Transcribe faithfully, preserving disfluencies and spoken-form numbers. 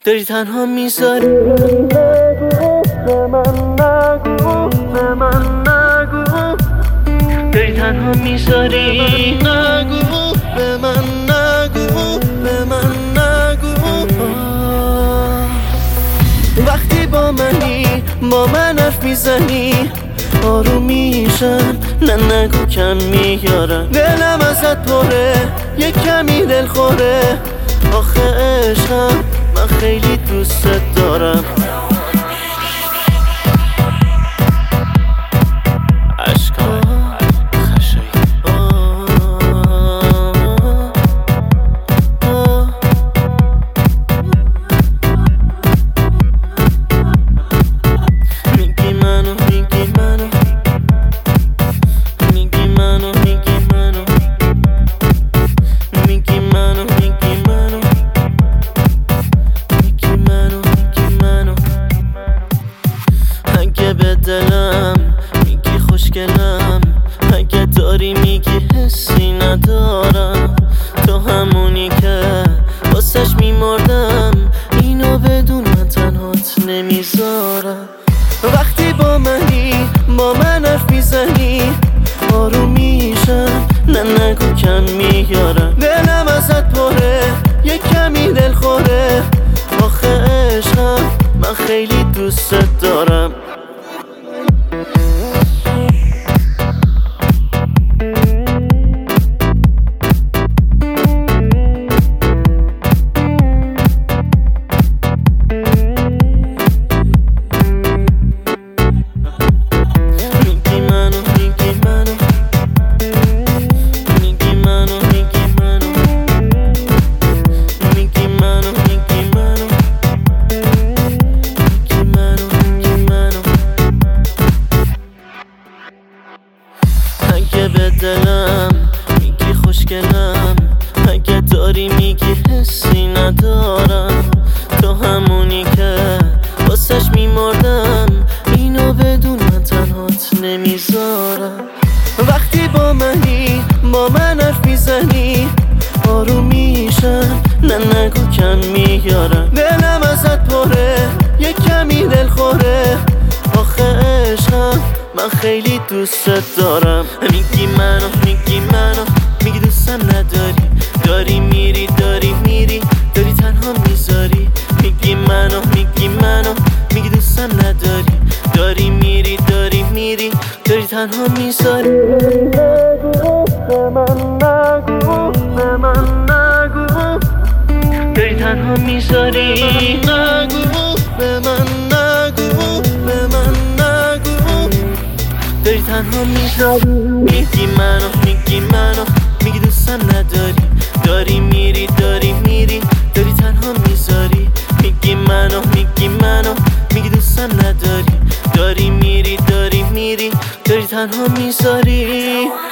داری تنها میذاری. به من نگو به من نگو داری تنها میذاری. نگو به من نگو به من نگو. وقتی با منی با من حرف میزنی آروم میشم، نه نگو کم میارم. دلم ازت پره یه کمی دل خوره، آخه عشقم من خیلی دوست دارم. به دلم میگی خوشگلم، اگه داری میگی حسی ندارم. تو همونی که واسش میمردم، اینو بدون من تنهات نمیذارم. وقتی با منی با من حرف میزنی آروم میشم، نه نگو کم میارم. دلم ازت پره یه کمی دل خوره، آخه عشقم من خیلی دوست دارم. اگه به دلم میگی خوشگلم، اگه داری میگی حسی ندارم. تو همونی که واسش میمردم، اینو بدون من تنهات نمیذارم. وقتی با منی با من حرف میزنی آروم میشم، نه نگو کم میارم. دلم ازت پره یه کمی دل خوره، آخه عشقم من خیلی دوست دارم. میگی منو میگی منو میگی دوستم نداری، داری میری داری میری داری تنها میذاری. میگی منو میگی منو میگی دوستم نداری، داری میری داری میری داری تنها میذاری. به من نگو به من نگو داری تنها میذاری. نگو به من نگو به من نگو داری تنها میذاری. میگی منو میگی منو میگی دوستم نداری، داری میری داری میری داری تنها میذاری. میگی منو میگی منو میگی دوستم نداری، داری میری داری میری داری تنها میذاری.